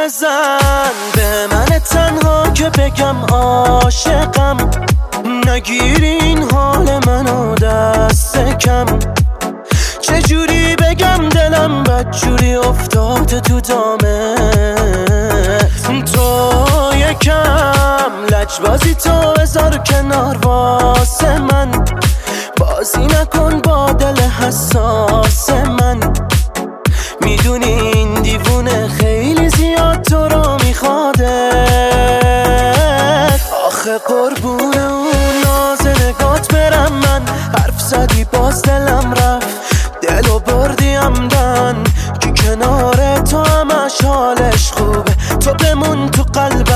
بزن به من تنها که بگم عاشقم، نگیر این حال منو دست کم. چجوری بگم دلم بدجوری افتاده تو دامه تو، یکم لجبازی تو بذار کنار واسه من، بازی نکن با دل حساس من. میدونی این دیوونه خیلی زیاد تو رو میخواده، آخه قربون اون ناز نگات برم من. حرف زدی باز دلم رفت، دلو بردی عمدن که کنار تو همش حالش خوبه. تو بمون تو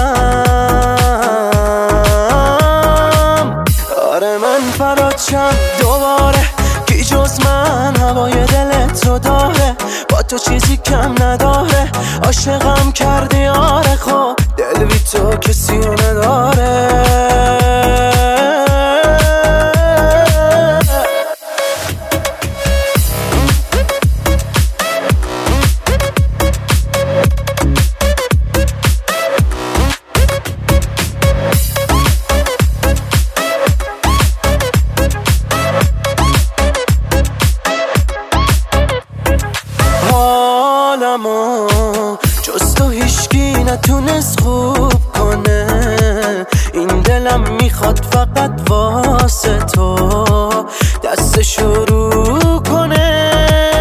قلبم، آره من فراد شم دوباره، کی جز من هوای دلت رو داره. با تو چیزی کم نداره، عاشقم کردی آره. خب دل بی تو کسی رو نداره. حالمو جز تو هیچکی نتونست خوب کنه، این دلم میخواد فقط واسه تو دست شروع کنه.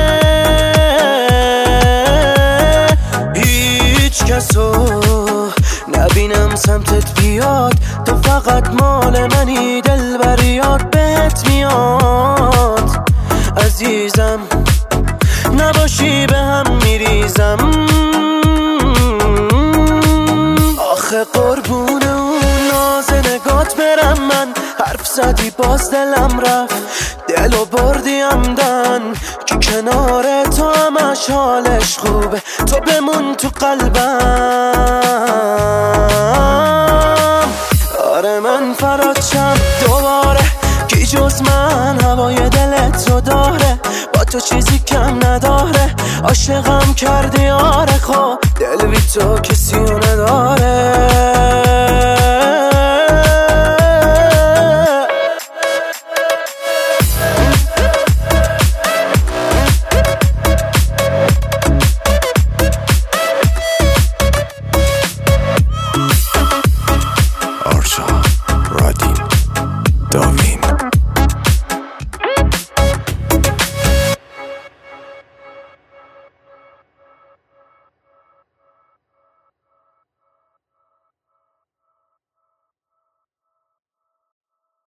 هیچ کسو نبینم سمتت بیاد، تو فقط مال منی، دل بر یاد بهت میاد. عزیزم نباشی به هم میریزم، آخه قربون اون ناز نگات برم من. حرف زدی باز دلم رفت، دلو بردی عمدن که کنار تو همش حالش خوبه. تو بمون تو قلبم، آره من فراد شم دوباره، کی جز من هوای دلت رو داره. با تو چیزی کم نداره، عاشقم کردی آره. خب دل بی تو کسی